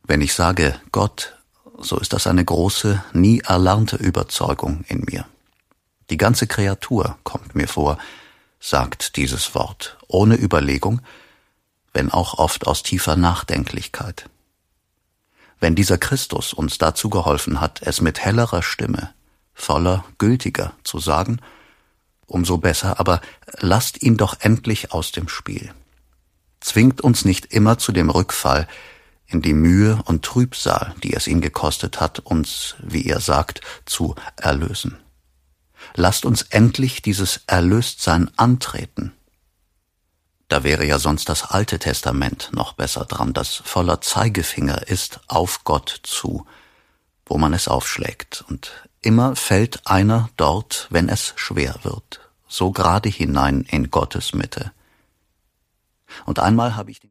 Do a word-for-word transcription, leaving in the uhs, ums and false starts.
Wenn ich sage Gott, so ist das eine große, nie erlernte Überzeugung in mir. Die ganze Kreatur kommt mir vor, sagt dieses Wort, ohne Überlegung, wenn auch oft aus tiefer Nachdenklichkeit. Wenn dieser Christus uns dazu geholfen hat, es mit hellerer Stimme, voller, gültiger zu sagen, umso besser, aber lasst ihn doch endlich aus dem Spiel. Zwingt uns nicht immer zu dem Rückfall in die Mühe und Trübsal, die es ihn gekostet hat, uns, wie er sagt, zu erlösen. Lasst uns endlich dieses Erlöstsein antreten. Da wäre ja sonst das Alte Testament noch besser dran, das voller Zeigefinger ist auf Gott zu, wo man es aufschlägt, und immer fällt einer dort, wenn es schwer wird, so gerade hinein in Gottes Mitte. Und einmal habe ich den